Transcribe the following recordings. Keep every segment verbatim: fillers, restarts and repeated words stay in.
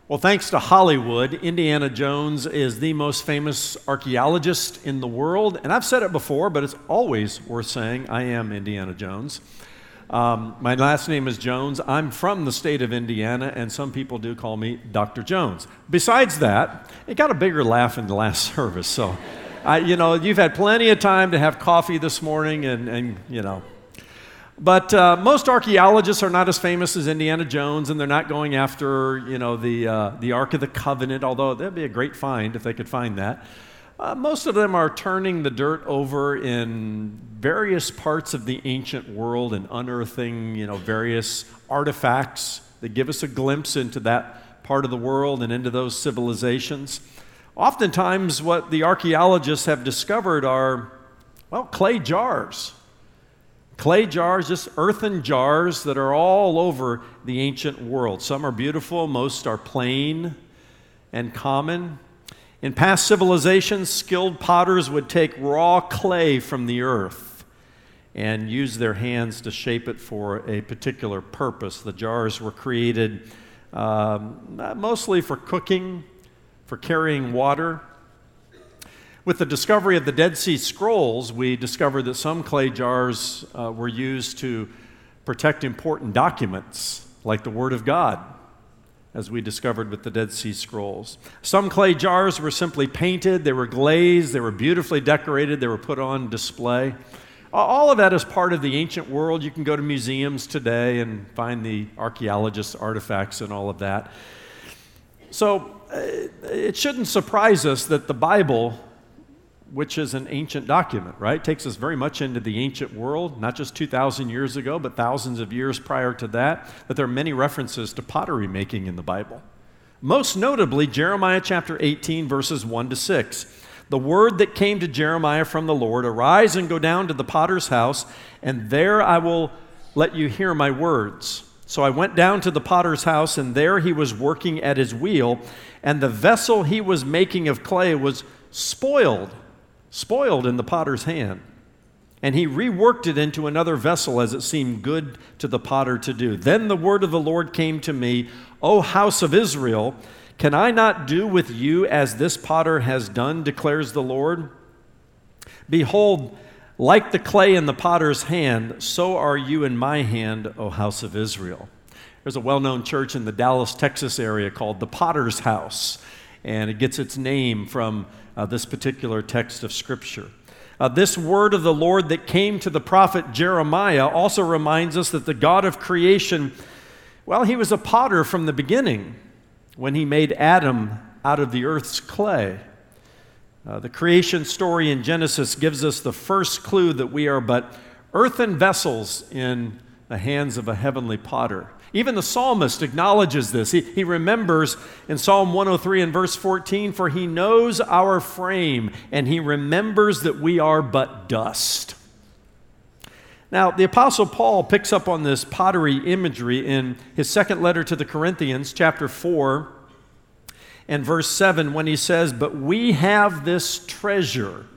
Well, thanks to Hollywood, Indiana Jones is the most famous archaeologist in the world. And I've said it before, but it's always worth saying, I am Indiana Jones. Um, my last name is Jones. I'm from the state of Indiana, and some people do call me Doctor Jones. Besides that, it got a bigger laugh in the last service. So, I, you know, you've had plenty of time to have coffee this morning, and, and you know. But uh, most archaeologists are not as famous as Indiana Jones, and they're not going after, you know, the uh, the Ark of the Covenant, although that'd be a great find if they could find that. Uh, most of them are turning the dirt over in various parts of the ancient world and unearthing, you know, various artifacts that give us a glimpse into that part of the world and into those civilizations. Oftentimes, what the archaeologists have discovered are, well, clay jars. Clay jars, just earthen jars that are all over the ancient world. Some are beautiful, most are plain and common. In past civilizations, skilled potters would take raw clay from the earth and use their hands to shape it for a particular purpose. The jars were created um, mostly for cooking, for carrying water. With the discovery of the Dead Sea Scrolls, we discovered that some clay jars uh, were used to protect important documents, like the Word of God, as we discovered with the Dead Sea Scrolls. Some clay jars were simply painted, they were glazed, they were beautifully decorated, they were put on display. All of that is part of the ancient world. You can go to museums today and find the archaeologists' artifacts and all of that. So uh, it shouldn't surprise us that the Bible, which is an ancient document, right? Takes us very much into the ancient world, not just two thousand years ago, but thousands of years prior to that, that there are many references to pottery making in the Bible. Most notably, Jeremiah chapter eighteen, verses one to six. The word that came to Jeremiah from the Lord, arise and go down to the potter's house, and there I will let you hear my words. So I went down to the potter's house, and there he was working at his wheel, and the vessel he was making of clay was spoiled. spoiled in the potter's hand. And he reworked it into another vessel as it seemed good to the potter to do. Then the word of the Lord came to me, O house of Israel, can I not do with you as this potter has done, declares the Lord? Behold, like the clay in the potter's hand, so are you in my hand, O house of Israel. There's a well-known church in the Dallas, Texas area called the Potter's House, and it gets its name from Uh, this particular text of Scripture. Uh, this word of the Lord that came to the prophet Jeremiah also reminds us that the God of creation, well, he was a potter from the beginning when he made Adam out of the earth's clay. Uh, the creation story in Genesis gives us the first clue that we are but earthen vessels in the hands of a heavenly potter. Even the psalmist acknowledges this. He, he remembers in Psalm one oh three and verse fourteen, for he knows our frame, and he remembers that we are but dust. Now, the Apostle Paul picks up on this pottery imagery in his second letter to the Corinthians, chapter four, and verse seven, when he says, but we have this treasure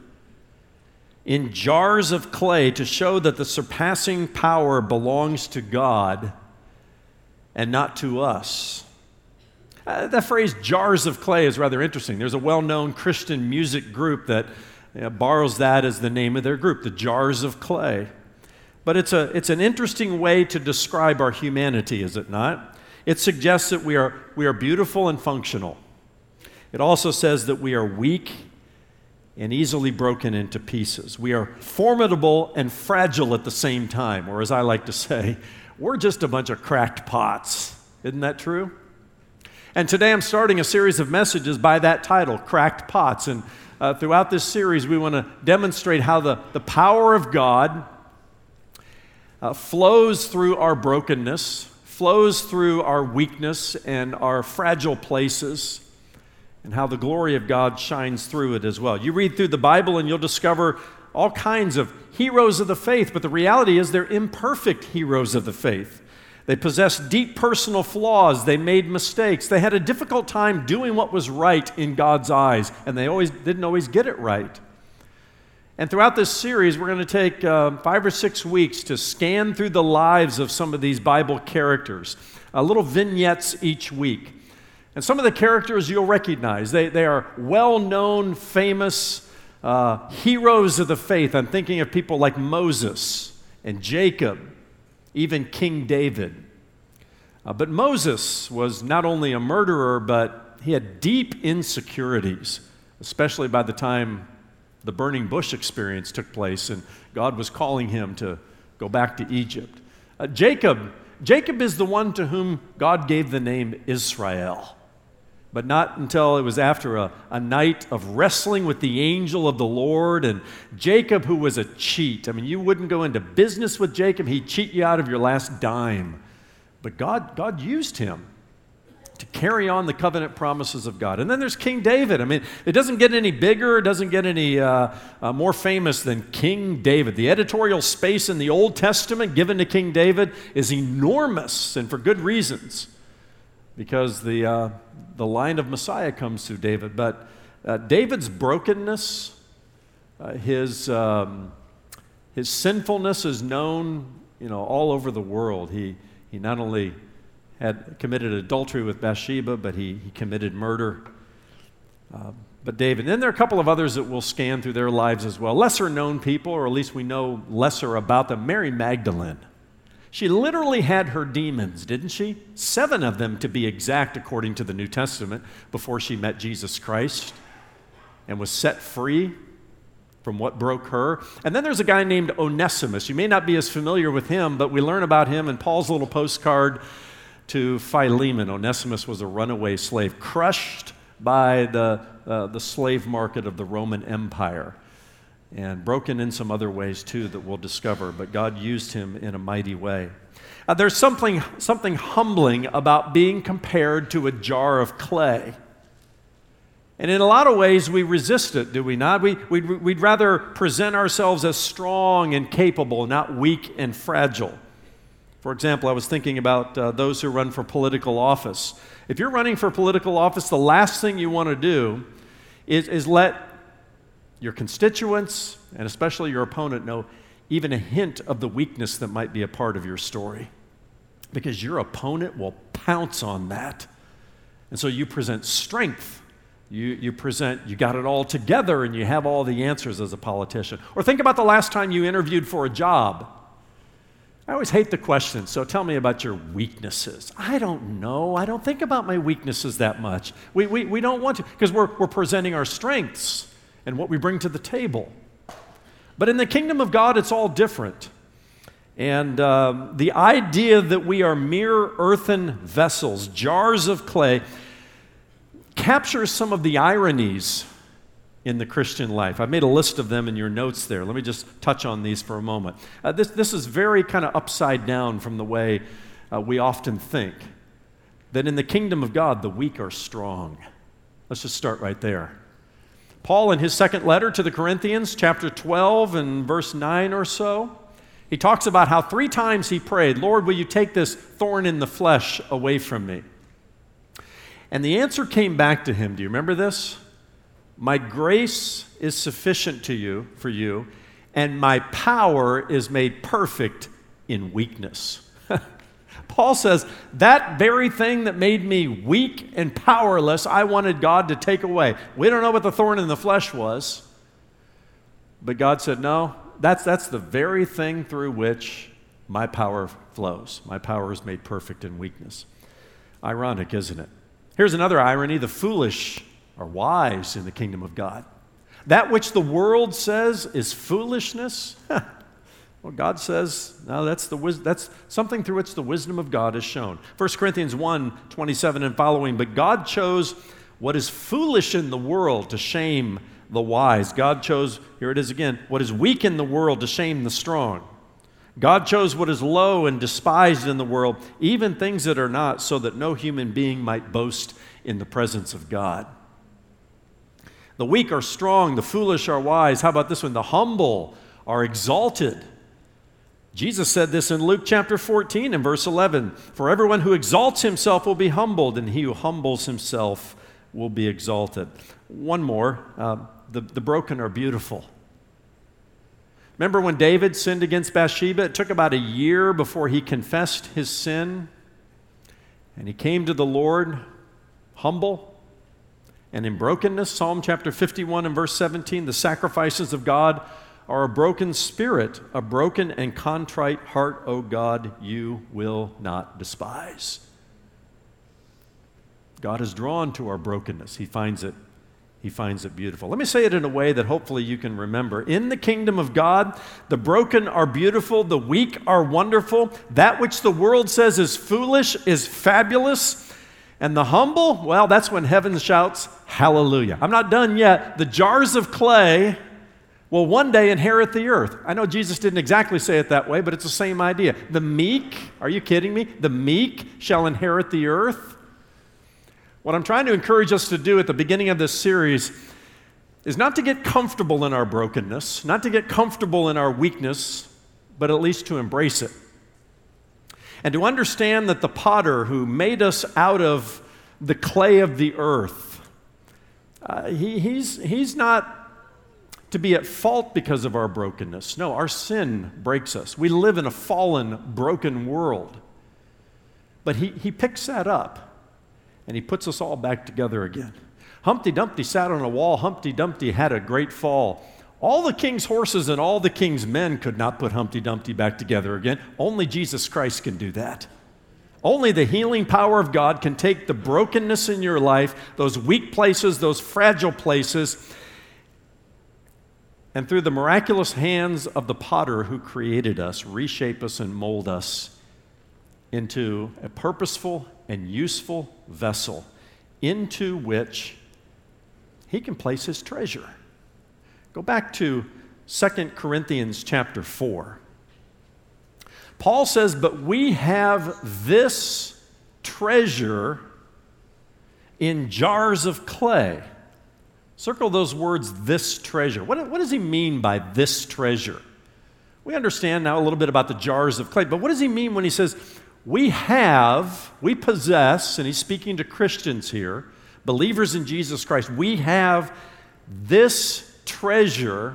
in jars of clay to show that the surpassing power belongs to God and not to us. Uh, that phrase, jars of clay, is rather interesting. There's a well-known Christian music group that you know, borrows that as the name of their group, the Jars of Clay. But it's a it's an interesting way to describe our humanity, is it not? It suggests that we are we are beautiful and functional. It also says that we are weak and easily broken into pieces. We are formidable and fragile at the same time, or as I like to say, we're just a bunch of cracked pots. Isn't that true? And today I'm starting a series of messages by that title, Cracked Pots. And uh, throughout this series, we want to demonstrate how the, the power of God uh, flows through our brokenness, flows through our weakness and our fragile places, and how the glory of God shines through it as well. You read through the Bible and you'll discover all kinds of heroes of the faith, but the reality is they're imperfect heroes of the faith. They possessed deep personal flaws. They made mistakes. They had a difficult time doing what was right in God's eyes, and they always didn't always get it right. And throughout this series, we're going to take uh, five or six weeks to scan through the lives of some of these Bible characters, uh, little vignettes each week. And some of the characters you'll recognize. They, they are well-known, famous uh, heroes of the faith. I'm thinking of people like Moses and Jacob, even King David. Uh, but Moses was not only a murderer, but he had deep insecurities, especially by the time the burning bush experience took place and God was calling him to go back to Egypt. Uh, Jacob, Jacob is the one to whom God gave the name Israel. But not until it was after a, a night of wrestling with the angel of the Lord. And Jacob, who was a cheat. I mean, you wouldn't go into business with Jacob. He'd cheat you out of your last dime. But God, God used him to carry on the covenant promises of God. And then there's King David. I mean, it doesn't get any bigger. It doesn't get any uh, uh, more famous than King David. The editorial space in the Old Testament given to King David is enormous, and for good reasons. Because the, uh, the line of Messiah comes through David. But uh, David's brokenness, uh, his, um, his sinfulness is known, you know, all over the world. He, he not only had committed adultery with Bathsheba, but he, he committed murder. Uh, but David, and then there are a couple of others that we'll scan through their lives as well. Lesser known people, or at least we know lesser about them. Mary Magdalene. She literally had her demons, didn't she? Seven of them, to be exact, according to the New Testament, before she met Jesus Christ and was set free from what broke her. And then there's a guy named Onesimus. You may not be as familiar with him, but we learn about him in Paul's little postcard to Philemon. Onesimus was a runaway slave, crushed by the, uh, the slave market of the Roman Empire, and broken in some other ways too that we'll discover, but God used him in a mighty way. Uh, there's something, something humbling about being compared to a jar of clay. And in a lot of ways, we resist it, do we not? We, we'd, we'd rather present ourselves as strong and capable, not weak and fragile. For example, I was thinking about uh, those who run for political office. If you're running for political office, the last thing you want to do is, is let your constituents, and especially your opponent, know even a hint of the weakness that might be a part of your story. Because your opponent will pounce on that. And so you present strength. You, you present, you got it all together and you have all the answers as a politician. Or think about the last time you interviewed for a job. I always hate the question, so tell me about your weaknesses. I don't know. I don't think about my weaknesses that much. We, we, we don't want to, because we're, we're presenting our strengths and what we bring to the table. But in the kingdom of God, it's all different. And um, the idea that we are mere earthen vessels, jars of clay, captures some of the ironies in the Christian life. I've made a list of them in your notes there. Let me just touch on these for a moment. Uh, this, this is very kind of upside down from the way uh, we often think. That in the kingdom of God, the weak are strong. Let's just start right there. Paul, in his second letter to the Corinthians, chapter twelve and verse nine or so, he talks about how three times he prayed, Lord, will you take this thorn in the flesh away from me? And the answer came back to him. Do you remember this? My grace is sufficient to you, for you, and my power is made perfect in weakness. Paul says, that very thing that made me weak and powerless, I wanted God to take away. We don't know what the thorn in the flesh was, but God said, no, that's, that's the very thing through which my power flows. My power is made perfect in weakness. Ironic, isn't it? Here's another irony. The foolish are wise in the kingdom of God. That which the world says is foolishness, well, God says, no, that's, the, that's something through which the wisdom of God is shown. First Corinthians one, twenty-seven and following, but God chose what is foolish in the world to shame the wise. God chose, here it is again, what is weak in the world to shame the strong. God chose what is low and despised in the world, even things that are not, so that no human being might boast in the presence of God. The weak are strong, the foolish are wise. How about this one? The humble are exalted. Jesus said this in Luke chapter fourteen and verse eleven, for everyone who exalts himself will be humbled, and he who humbles himself will be exalted. One more, uh, the, the broken are beautiful. Remember when David sinned against Bathsheba? It took about a year before he confessed his sin, and he came to the Lord humble, and in brokenness. Psalm chapter fifty-one and verse seventeen, the sacrifices of God are a broken spirit, a broken and contrite heart, O God, you will not despise. God is drawn to our brokenness. He finds it, he finds it beautiful. Let me say it in a way that hopefully you can remember. In the kingdom of God, the broken are beautiful, the weak are wonderful. That which the world says is foolish is fabulous. And the humble, well, that's when heaven shouts, hallelujah. I'm not done yet. The jars of clay will one day inherit the earth. I know Jesus didn't exactly say it that way, but it's the same idea. The meek, are you kidding me? The meek shall inherit the earth. What I'm trying to encourage us to do at the beginning of this series is not to get comfortable in our brokenness, not to get comfortable in our weakness, but at least to embrace it. And to understand that the potter who made us out of the clay of the earth, uh, he, he's, he's not to be at fault because of our brokenness. No, our sin breaks us. We live in a fallen, broken world. But he, he picks that up, and he puts us all back together again. Humpty Dumpty sat on a wall. Humpty Dumpty had a great fall. All the king's horses and all the king's men could not put Humpty Dumpty back together again. Only Jesus Christ can do that. Only the healing power of God can take the brokenness in your life, those weak places, those fragile places, and through the miraculous hands of the potter who created us, reshape us and mold us into a purposeful and useful vessel into which he can place his treasure. Go back to Second Corinthians chapter four. Paul says, but we have this treasure in jars of clay. Circle those words, this treasure. What, what does he mean by this treasure? We understand now a little bit about the jars of clay, but what does he mean when he says, we have, we possess, and he's speaking to Christians here, believers in Jesus Christ, we have this treasure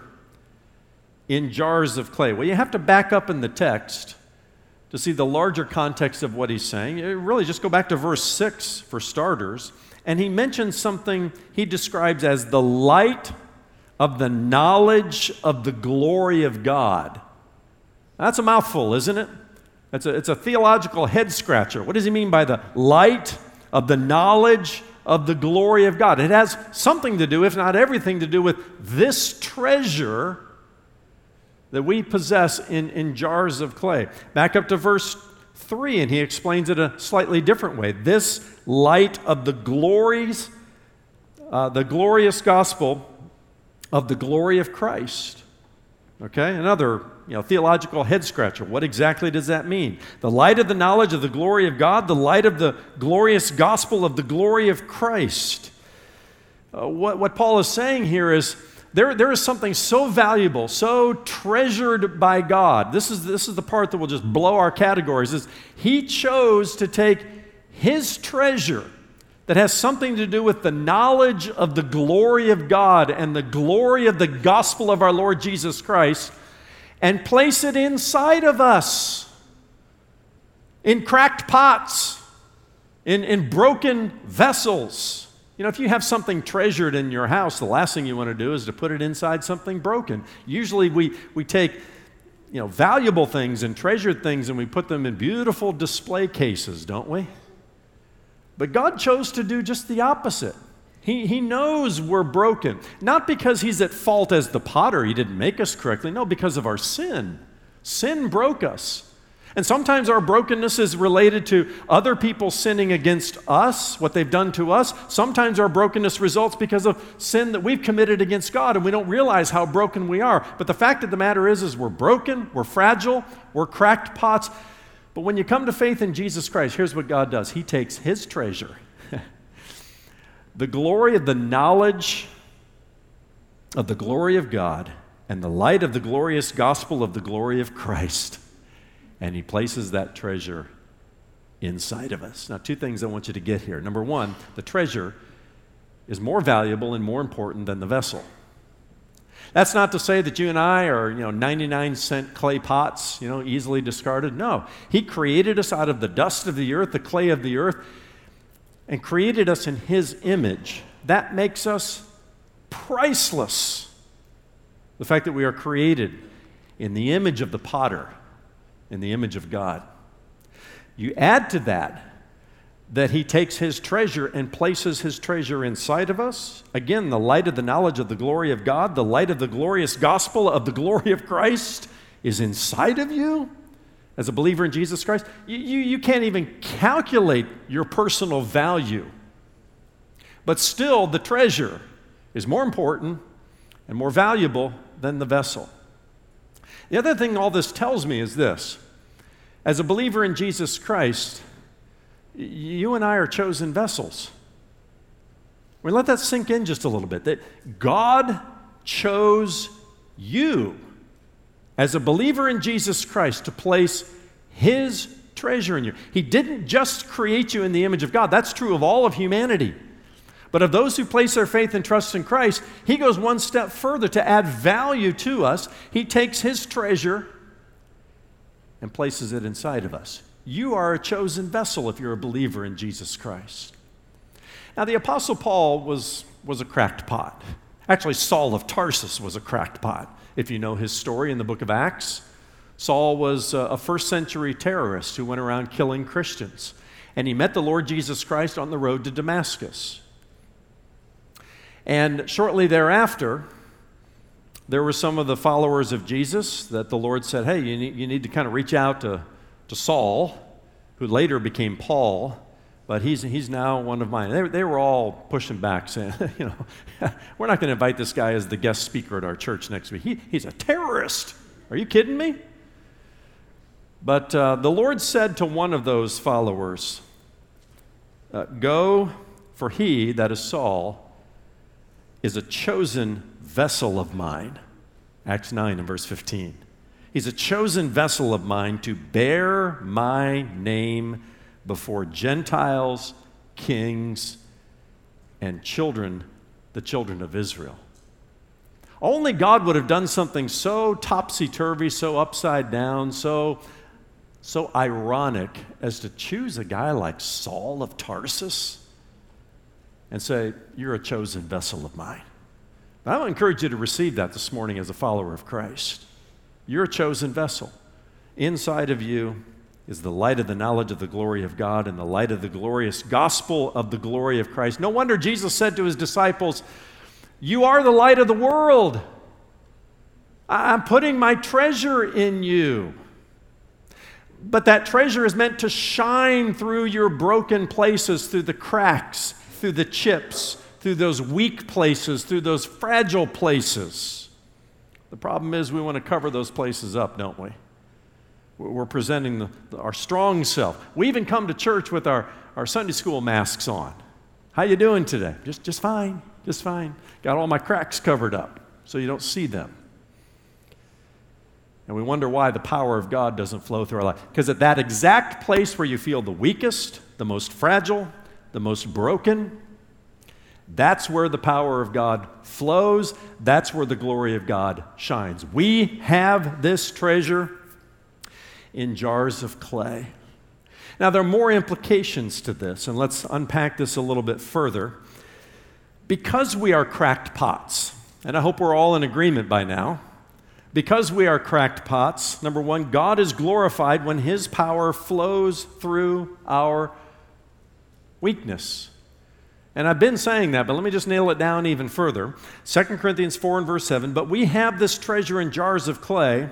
in jars of clay. Well, you have to back up in the text to see the larger context of what he's saying. You really just go back to verse six for starters, and he mentions something he describes as the light of the knowledge of the glory of God. That's a mouthful, isn't it? It's a, it's a theological head scratcher. What does he mean by the light of the knowledge of the glory of God? It has something to do, if not everything to do, with this treasure that we possess in, in jars of clay. Back up to verse three, and he explains it a slightly different way. This light of the glories, uh, the glorious gospel of the glory of Christ. Okay, another you know, theological head scratcher. What exactly does that mean? The light of the knowledge of the glory of God, the light of the glorious gospel of the glory of Christ. Uh, what, what Paul is saying here is there, there is something so valuable, so treasured by God. This is, this is the part that will just blow our categories. Is he chose to take his treasure that has something to do with the knowledge of the glory of God and the glory of the gospel of our Lord Jesus Christ and place it inside of us in cracked pots, in, in broken vessels. You know, if you have something treasured in your house, the last thing you want to do is to put it inside something broken. Usually we, we take, you know, valuable things and treasured things and we put them in beautiful display cases, don't we? But God chose to do just the opposite. He, he knows we're broken, not because he's at fault as the potter, he didn't make us correctly, no, because of our sin. Sin broke us. And sometimes our brokenness is related to other people sinning against us, what they've done to us. Sometimes our brokenness results because of sin that we've committed against God, and we don't realize how broken we are. But the fact of the matter is, is we're broken, we're fragile, we're cracked pots. But when you come to faith in Jesus Christ, here's what God does. He takes his treasure, the glory of the knowledge of the glory of God and the light of the glorious gospel of the glory of Christ, and he places that treasure inside of us. Now, two things I want you to get here. Number one, the treasure is more valuable and more important than the vessel. That's not to say that you and I are, you know, ninety-nine cent clay pots, you know, easily discarded. No, he created us out of the dust of the earth, the clay of the earth, and created us in His image, that makes us priceless. The fact that we are created in the image of the potter, in the image of God. You add to that that He takes His treasure and places His treasure inside of us. Again, the light of the knowledge of the glory of God, the light of the glorious gospel of the glory of Christ is inside of you as a believer in Jesus Christ. You, you, you can't even calculate your personal value. But still, the treasure is more important and more valuable than the vessel. The other thing all this tells me is this. As a believer in Jesus Christ, you and I are chosen vessels. We let that sink in just a little bit, that God chose you as a believer in Jesus Christ to place His treasure in you. He didn't just create you in the image of God. That's true of all of humanity. But of those who place their faith and trust in Christ, He goes one step further to add value to us. He takes His treasure and places it inside of us. You are a chosen vessel if you're a believer in Jesus Christ. Now, the Apostle Paul was, was a cracked pot. Actually, Saul of Tarsus was a cracked pot. If you know his story in the book of Acts, Saul was a first century terrorist who went around killing Christians. And he met the Lord Jesus Christ on the road to Damascus. And shortly thereafter, there were some of the followers of Jesus that the Lord said, hey, you need, you need to kind of reach out to, to Saul, who later became Paul, but he's, he's now one of mine. They, they were all pushing back, saying, you know, we're not going to invite this guy as the guest speaker at our church next week. He, he's a terrorist. Are you kidding me? But uh, the Lord said to one of those followers, uh, go, for he, that is Saul, is a chosen vessel of mine. Acts nine and verse fifteen. He's a chosen vessel of mine to bear my name before Gentiles, kings, and children, the children of Israel. Only God would have done something so topsy-turvy, so upside down, so, so ironic as to choose a guy like Saul of Tarsus and say, you're a chosen vessel of mine. I would encourage you to receive that this morning as a follower of Christ. You're a chosen vessel. Inside of you is the light of the knowledge of the glory of God and the light of the glorious gospel of the glory of Christ. No wonder Jesus said to His disciples, you are the light of the world. I'm putting my treasure in you. But that treasure is meant to shine through your broken places, through the cracks, through the chips, through those weak places, through those fragile places. The problem is we want to cover those places up, don't we? We're presenting the, the, our strong self. We even come to church with our, our Sunday school masks on. How you doing today? Just, just fine, just fine. Got all my cracks covered up so you don't see them. And we wonder why the power of God doesn't flow through our life. Because at that exact place where you feel the weakest, the most fragile, the most broken, that's where the power of God flows. That's where the glory of God shines. We have this treasure in jars of clay. Now, there are more implications to this, and let's unpack this a little bit further. Because we are cracked pots, and I hope we're all in agreement by now, because we are cracked pots, number one, God is glorified when His power flows through our weakness. And I've been saying that, but let me just nail it down even further. Second Corinthians four and verse seven, but we have this treasure in jars of clay,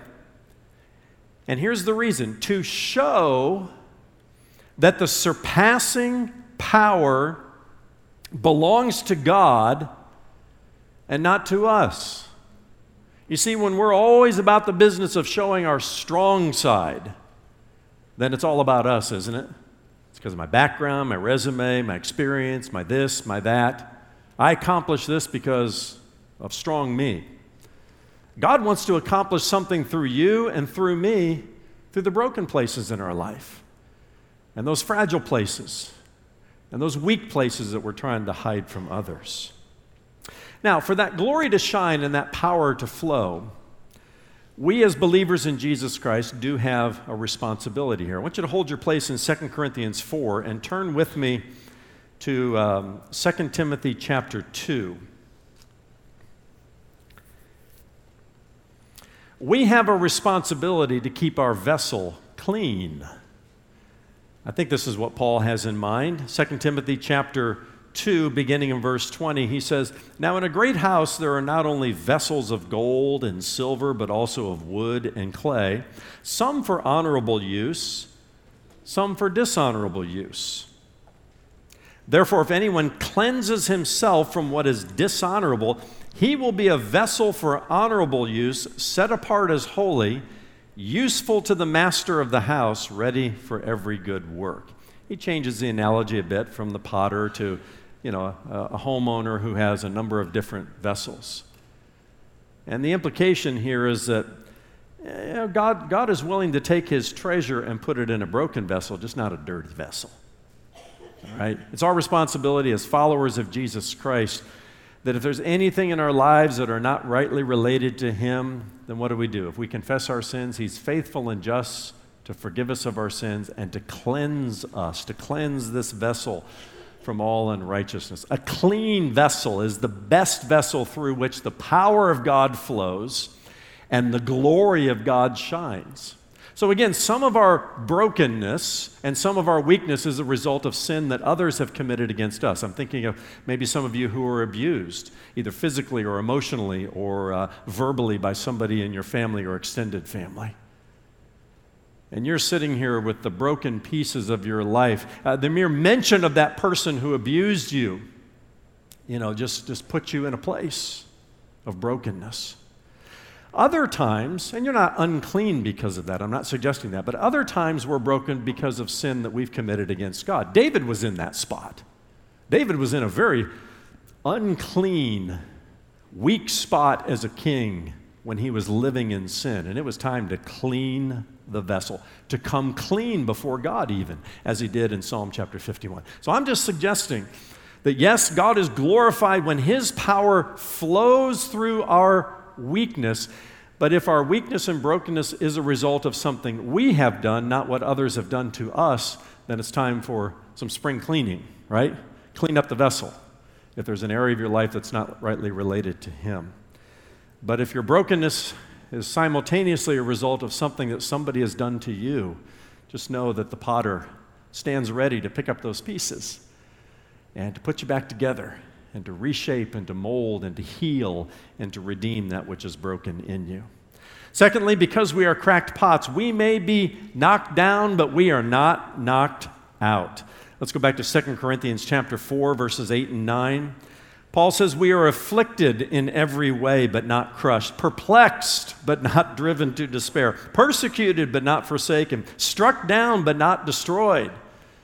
and here's the reason, to show that the surpassing power belongs to God and not to us. You see, when we're always about the business of showing our strong side, then it's all about us, isn't it? It's because of my background, my resume, my experience, my this, my that. I accomplished this because of strong me. God wants to accomplish something through you and through me, through the broken places in our life, and those fragile places, and those weak places that we're trying to hide from others. Now, for that glory to shine and that power to flow, we as believers in Jesus Christ do have a responsibility here. I want you to hold your place in Second Corinthians four and turn with me to um, Second Timothy chapter two. We have a responsibility to keep our vessel clean. I think this is what Paul has in mind. Second Timothy chapter two, beginning in verse twenty, he says, "Now in a great house there are not only vessels of gold and silver, but also of wood and clay, some for honorable use, some for dishonorable use. Therefore, if anyone cleanses himself from what is dishonorable, he will be a vessel for honorable use, set apart as holy, useful to the master of the house, ready for every good work." He changes the analogy a bit from the potter to, you know, a, a homeowner who has a number of different vessels. And the implication here is that you know, God, God is willing to take his treasure and put it in a broken vessel, just not a dirty vessel. All right? It's our responsibility as followers of Jesus Christ that if there's anything in our lives that are not rightly related to him, then what do we do? If we confess our sins, he's faithful and just to forgive us of our sins and to cleanse us, to cleanse this vessel from all unrighteousness. A clean vessel is the best vessel through which the power of God flows and the glory of God shines. So again, some of our brokenness and some of our weakness is a result of sin that others have committed against us. I'm thinking of maybe some of you who were abused, either physically or emotionally or uh, verbally by somebody in your family or extended family. And you're sitting here with the broken pieces of your life. Uh, the mere mention of that person who abused you, you know, just, just put you in a place of brokenness. Other times, and you're not unclean because of that, I'm not suggesting that, but other times we're broken because of sin that we've committed against God. David was in that spot. David was in a very unclean, weak spot as a king when he was living in sin, and it was time to clean the vessel, to come clean before God even, as he did in Psalm chapter fifty-one. So I'm just suggesting that yes, God is glorified when his power flows through our weakness, but if our weakness and brokenness is a result of something we have done, not what others have done to us, then it's time for some spring cleaning, right? Clean up the vessel if there's an area of your life that's not rightly related to him. But if your brokenness is simultaneously a result of something that somebody has done to you, just know that the potter stands ready to pick up those pieces and to put you back together and to reshape and to mold and to heal and to redeem that which is broken in you. Secondly, because we are cracked pots, we may be knocked down, but we are not knocked out. Let's go back to Second Corinthians chapter four, verses eight and nine. Paul says, "We are afflicted in every way, but not crushed, perplexed, but not driven to despair, persecuted, but not forsaken, struck down, but not destroyed."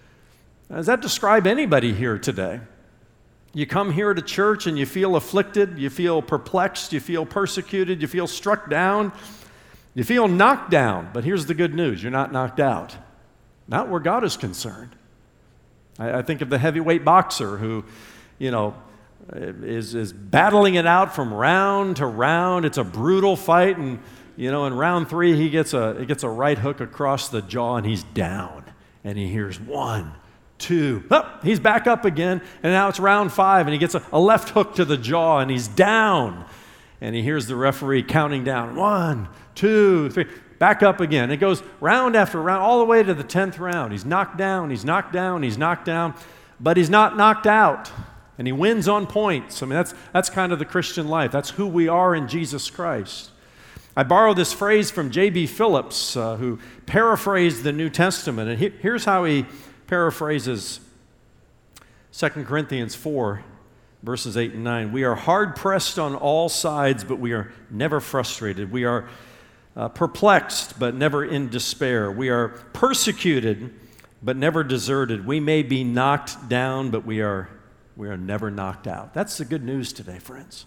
Does that describe anybody here today? You come here to church and you feel afflicted, you feel perplexed, you feel persecuted, you feel struck down, you feel knocked down. But here's the good news, you're not knocked out. Not where God is concerned. I, I think of the heavyweight boxer who, you know, is, is battling it out from round to round. It's a brutal fight, and, you know, in round three, he gets a, he gets a right hook across the jaw, and he's down. And he hears one, two, oh, he's back up again, and now it's round five, and he gets a, a left hook to the jaw, and he's down. And he hears the referee counting down, one, two, three, back up again. It goes round after round, all the way to the tenth round. He's knocked down, he's knocked down, he's knocked down, but he's not knocked out. And he wins on points. I mean, that's, that's kind of the Christian life. That's who we are in Jesus Christ. I borrow this phrase from J B Phillips, uh, who paraphrased the New Testament. And he, here's how he paraphrases Second Corinthians four, verses eight and nine. "We are hard-pressed on all sides, but we are never frustrated. We are uh, perplexed, but never in despair. We are persecuted, but never deserted. We may be knocked down, but we are, we are never knocked out." That's the good news today, friends.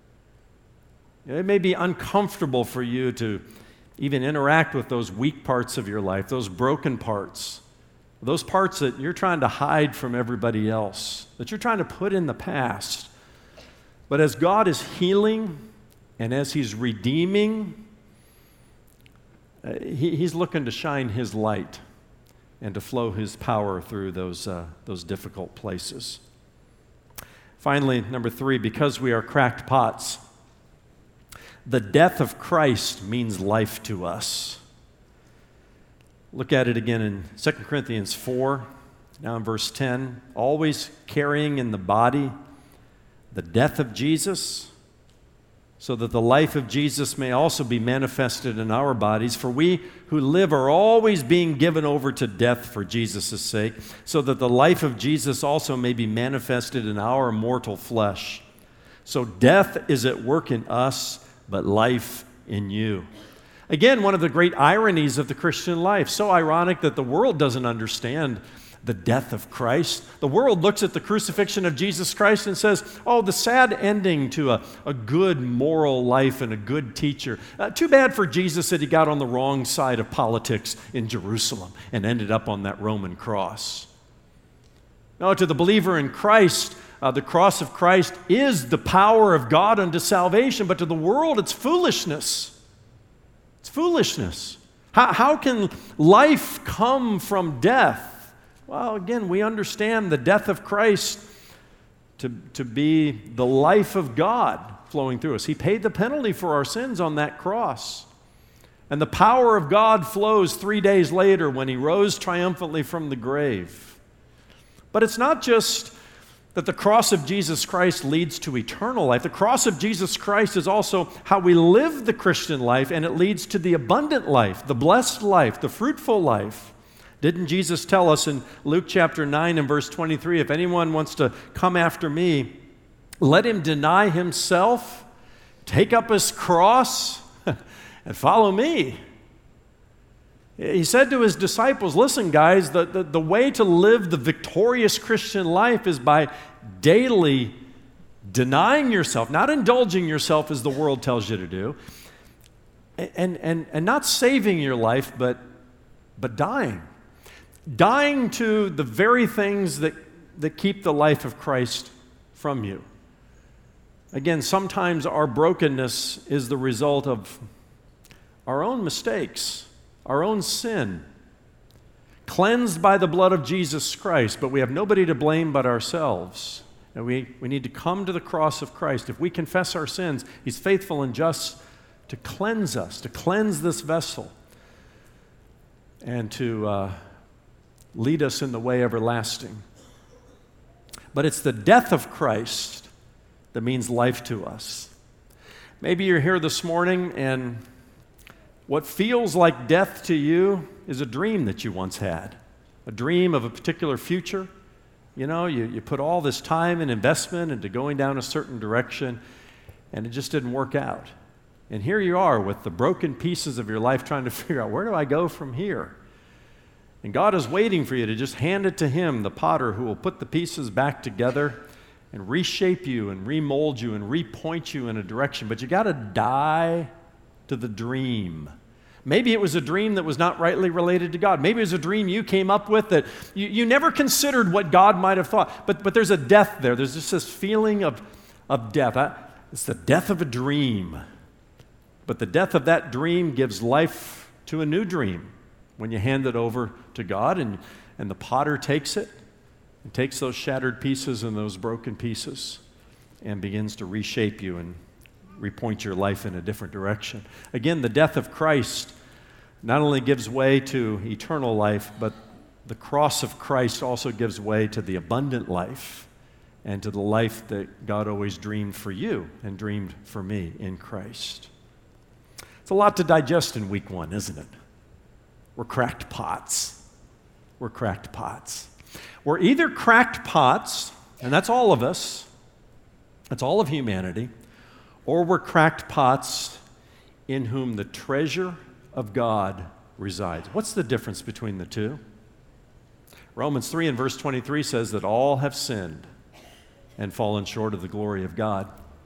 It may be uncomfortable for you to even interact with those weak parts of your life, those broken parts, those parts that you're trying to hide from everybody else, that you're trying to put in the past. But as God is healing and as he's redeeming, uh, he, he's looking to shine his light and to flow his power through those, uh, those difficult places. Finally, number three, because we are cracked pots, the death of Christ means life to us. Look at it again in Second Corinthians four, now in verse ten. Always carrying in the body the death of Jesus, so that the life of Jesus may also be manifested in our bodies. For we who live are always being given over to death for Jesus' sake, so that the life of Jesus also may be manifested in our mortal flesh. So death is at work in us, but life in you. Again, one of the great ironies of the Christian life. So ironic that the world doesn't understand the death of Christ. The world looks at the crucifixion of Jesus Christ and says, oh, the sad ending to a, a good moral life and a good teacher. Uh, too bad for Jesus that he got on the wrong side of politics in Jerusalem and ended up on that Roman cross. No, to the believer in Christ, uh, the cross of Christ is the power of God unto salvation, but to the world it's foolishness. It's foolishness. How, how can life come from death? Well, again, we understand the death of Christ to, to be the life of God flowing through us. He paid the penalty for our sins on that cross. And the power of God flows three days later when he rose triumphantly from the grave. But it's not just that the cross of Jesus Christ leads to eternal life. The cross of Jesus Christ is also how we live the Christian life, and it leads to the abundant life, the blessed life, the fruitful life. Didn't Jesus tell us in Luke chapter nine and verse twenty-three, if anyone wants to come after me, let him deny himself, take up his cross, and follow me. He said to his disciples, listen, guys, the, the, the way to live the victorious Christian life is by daily denying yourself, not indulging yourself as the world tells you to do, and, and, and not saving your life, but, but dying. Dying to the very things that, that keep the life of Christ from you. Again, sometimes our brokenness is the result of our own mistakes, our own sin, cleansed by the blood of Jesus Christ, but we have nobody to blame but ourselves. And we, we need to come to the cross of Christ. If we confess our sins, he's faithful and just to cleanse us, to cleanse this vessel, and to uh, lead us in the way everlasting. But it's the death of Christ that means life to us. Maybe you're here this morning and what feels like death to you is a dream that you once had, a dream of a particular future. You know, you, you put all this time and investment into going down a certain direction, and it just didn't work out. And here you are with the broken pieces of your life trying to figure out, where do I go from here? And God is waiting for you to just hand it to him, the potter who will put the pieces back together and reshape you and remold you and repoint you in a direction. But you got to die to the dream. Maybe it was a dream that was not rightly related to God. Maybe it was a dream you came up with that you, you never considered what God might have thought. But, but there's a death there. There's just this feeling of, of death. I, it's the death of a dream. But the death of that dream gives life to a new dream when you hand it over to God, and, and the potter takes it and takes those shattered pieces and those broken pieces and begins to reshape you and repoint your life in a different direction. Again, the death of Christ not only gives way to eternal life, but the cross of Christ also gives way to the abundant life and to the life that God always dreamed for you and dreamed for me in Christ. It's a lot to digest in week one, isn't it? We're cracked pots. We're cracked pots. We're either cracked pots, and that's all of us, that's all of humanity, or we're cracked pots in whom the treasure of God resides. What's the difference between the two? Romans three and verse twenty-three says that all have sinned and fallen short of the glory of God.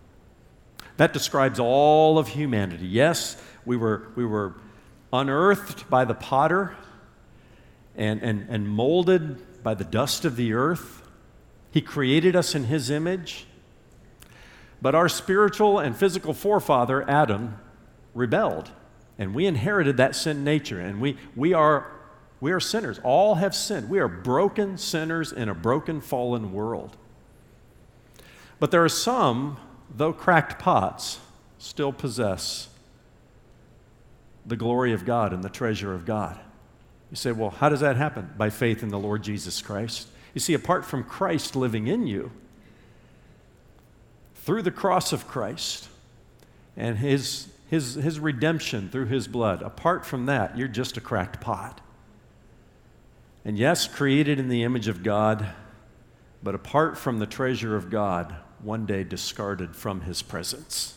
That describes all of humanity. Yes, we were, we were unearthed by the potter and, and, and molded by the dust of the earth. He created us in his image. But our spiritual and physical forefather, Adam, rebelled. And we inherited that sin nature. And we, we, are, We are sinners. All have sinned. We are broken sinners in a broken, fallen world. But there are some, though cracked pots, still possess the glory of God and the treasure of God. You say, well, how does that happen? By faith in the Lord Jesus Christ. You see, apart from Christ living in you, through the cross of Christ and his, his, his redemption through his blood, apart from that, you're just a cracked pot. And yes, created in the image of God, but apart from the treasure of God, one day discarded from his presence.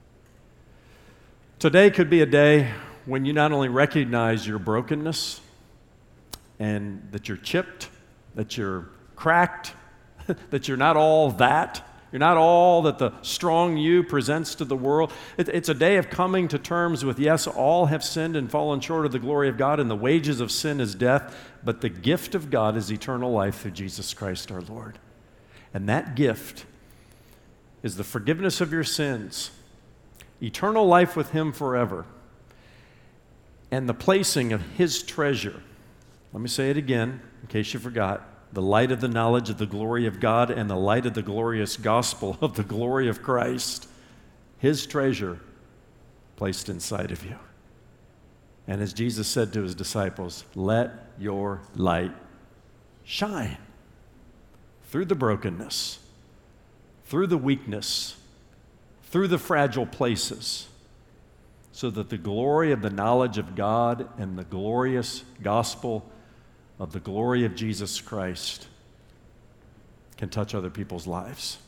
Today could be a day when you not only recognize your brokenness and that you're chipped, that you're cracked, that you're not all that, you're not all that the strong you presents to the world. It, it's a day of coming to terms with, yes, all have sinned and fallen short of the glory of God, and the wages of sin is death, but the gift of God is eternal life through Jesus Christ our Lord. And that gift is the forgiveness of your sins, eternal life with him forever, and the placing of his treasure. Let me say it again, in case you forgot. The light of the knowledge of the glory of God and the light of the glorious gospel of the glory of Christ, his treasure placed inside of you. And as Jesus said to his disciples, let your light shine through the brokenness, through the weakness, through the fragile places, so that the glory of the knowledge of God and the glorious gospel of the glory of Jesus Christ can touch other people's lives.